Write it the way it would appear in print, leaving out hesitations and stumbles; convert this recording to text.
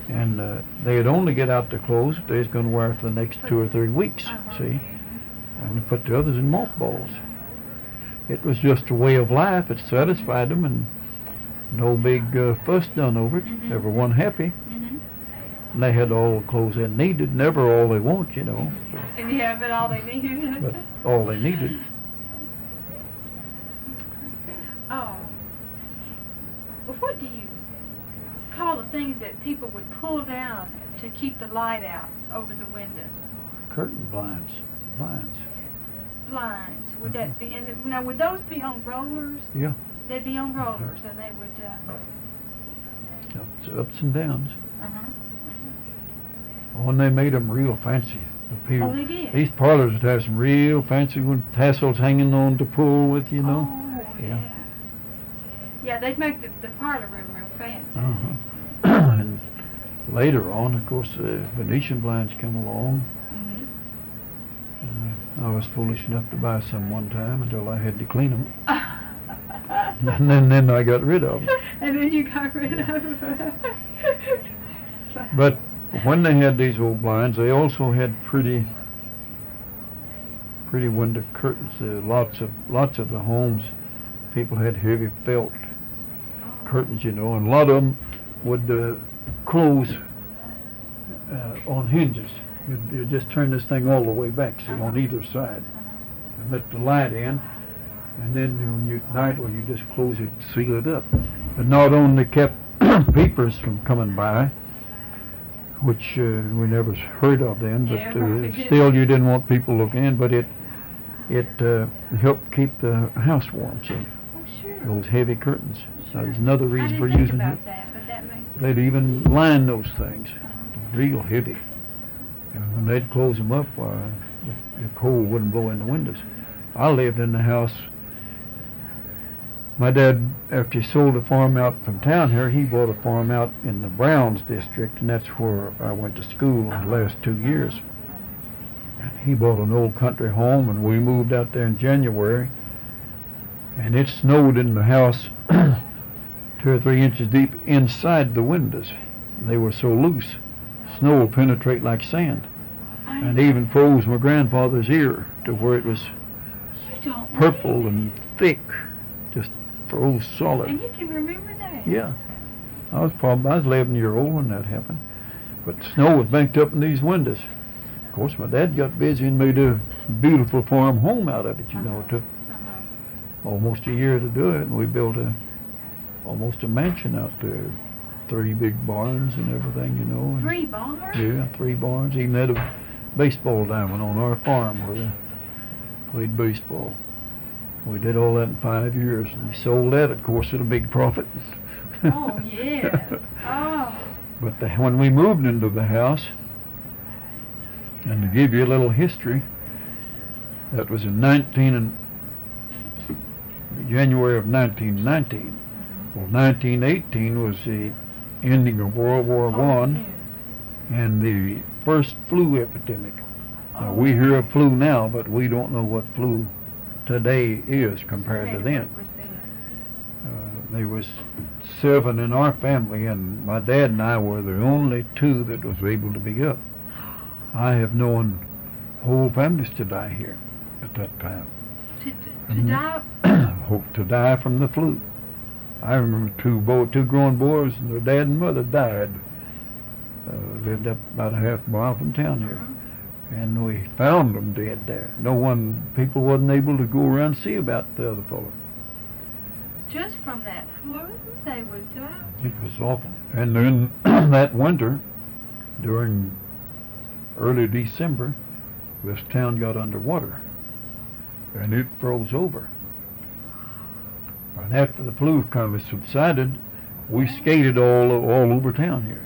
And they'd only get out their clothes if they was going to wear it for the next 2 or 3 weeks, see? And they put the others in mothballs. It was just a way of life. It satisfied them, and no big fuss done over it. Everyone happy. And they had all the clothes they needed. Never all they want, you know. And yeah, but all they needed. But all they needed. Oh. Well, what do you call the things that people would pull down to keep the light out over the windows? Curtain blinds. Blinds. Blinds. Would that be? And now, would those be on rollers? Yeah. They'd be on rollers, and they would. Ups and downs. Uh-huh. Oh, and they made them real fancy. Oh, they did. These parlors would have some real fancy tassels hanging on to pull with, you know. Oh, yeah. Yeah, they'd make the parlor room real fancy. And later on, of course, Venetian blinds come along. I was foolish enough to buy some one time until I had to clean them. and then I got rid of them. And then you got rid of them. But when they had these old blinds, they also had pretty window curtains. Lots of the homes, people had heavy felt curtains, you know, and a lot of them would close on hinges. You just turn this thing all the way back, see, on either side, and let the light in, and then when you at night, well, you just close it, seal it up. But not only kept peepers from coming by, which we never heard of then, but still you didn't want people looking in, but it helped keep the house warm, see. Oh, sure. Those heavy curtains. Sure. So there's another reason for using using about it. that, but that makes sense. They'd even line those things, real heavy. And when they'd close them up, the cold wouldn't blow in the windows. I lived in the house. My dad, after he sold the farm out from town here, he bought a farm out in the Browns district, and that's where I went to school the last 2 years. He bought an old country home, and we moved out there in January, and it snowed in the house 2 or 3 inches deep inside the windows. They were so loose. Snow would penetrate like sand, and even froze my grandfather's ear to where it was purple and thick, just froze solid. And you can remember that? Yeah. I was 11 years old when that happened, but snow was banked up in these windows. Of course, my dad got busy and made a beautiful farm home out of it, you know. It took almost a year to do it, and we built almost a mansion out there. 3 big barns and everything, you know. And 3 barns? Yeah, 3 barns. Even had a baseball diamond on our farm where they played baseball. We did all that in 5 years. And we sold that, of course, at a big profit. Oh, yeah. Oh. But when we moved into the house, and to give you a little history, that was in January of 1919. Well, 1918 was the ending of World War I and the first flu epidemic. Now, we hear of flu now, but we don't know what flu today is compared to then. There was 7 in our family, and my dad and I were the only 2 that was able to be up. I have known whole families to die here at that time. To die? To die from the flu. I remember 2 grown boys, and their dad and mother died. Lived up about a half mile from town here. And we found them dead there. People wasn't able to go around and see about the other fellow. Just from that flu, they would die. It was awful. And then that winter, during early December, this town got underwater, and it froze over. And after the flu kind of subsided, we skated all over town here.